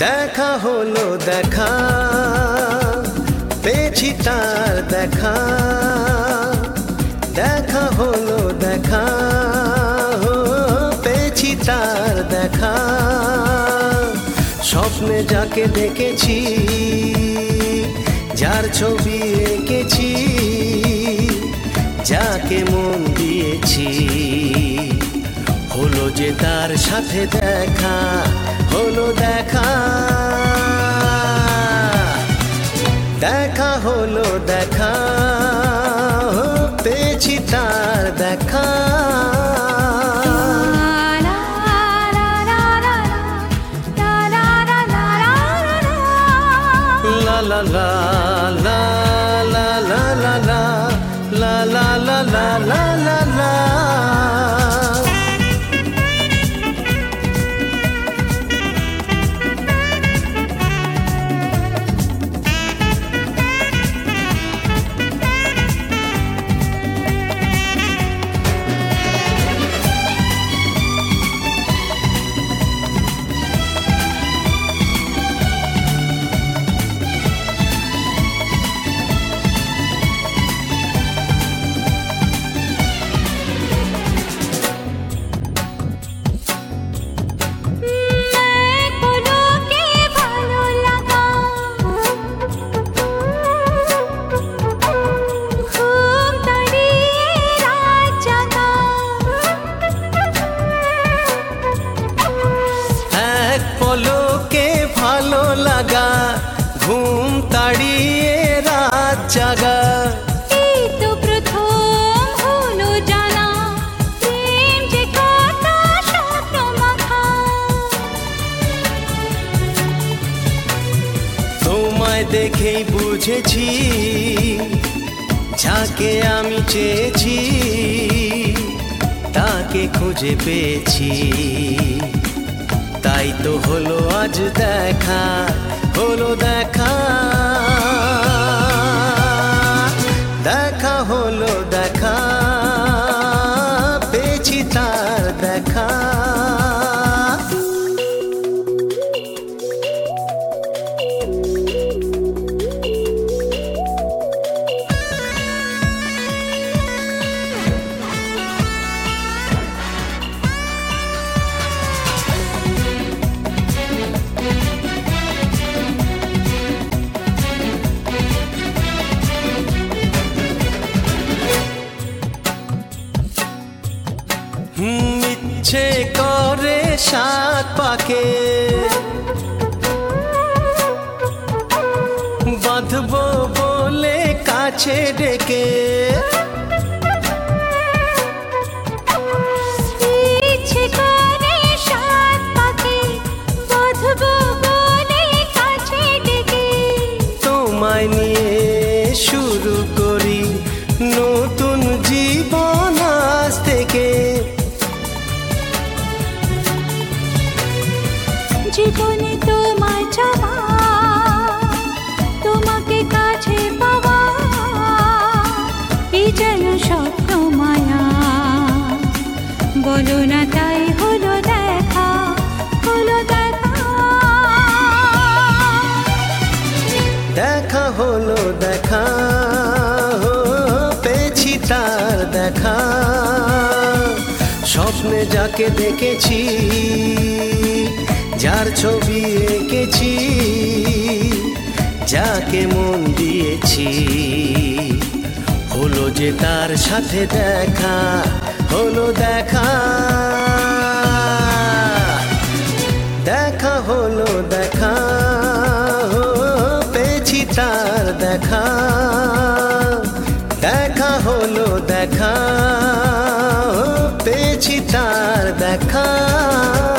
দেখা হলো দেখা, পেয়েছি তার দেখা। দেখা হলো দেখা, পেয়েছি তার দেখা। স্বপ্নে যাকে দেখেছি, যার ছবি এঁকেছি, যাকে মন দিয়েছি, হলো যে তার সাথে দেখা, হলো দেখা। দেখা হলো দেখা, পেয়েছি তার দেখা। লা লা লা লা লা লা লা লা লা লা লা লা লা লা লা। পলকে ভালো লাগা, ঘুম তাড়িয়ে রাত জাগা। এই তো প্রথম হলো জানা, প্রেম যে কত স্বপ্ন মাখা। তোমায় দেখেই বুঝেছি, যাকে আমি চেয়েছি, তাকে খুঁজে পেয়েছি। তাই তো হলো আজ দেখা, হলো দেখা। দেখা হলো দেখা, পেয়েছি তার দেখা। ইচ্ছে করে সাত পাকে বাঁধবো বলে কাছে ডেকে। ইচ্ছে করে সাত পাকে বাঁধবো বলে কাছে ডেকে। তোমায় নিয়ে শুরু করি নতুন জীবন আজ থেকে। জীবনে তোমায় চাওয়া, তোমাকে কাছে পাওয়া, এই যেন স্বপ্ন মায়া। বলো না তাই হলো দেখা, হলো দেখা। দেখা হলো দেখা, পেয়েছি তার দেখা। স্বপ্নে যাকে দেখেছি, যার ছবি এঁকেছি, যাকে মন দিয়েছি, হলো যে তার সাথে দেখা, হলো দেখা। দেখা হলো দেখা, পেয়েছি তার দেখা। দেখা হলো দেখা, পেয়েছি তার দেখা।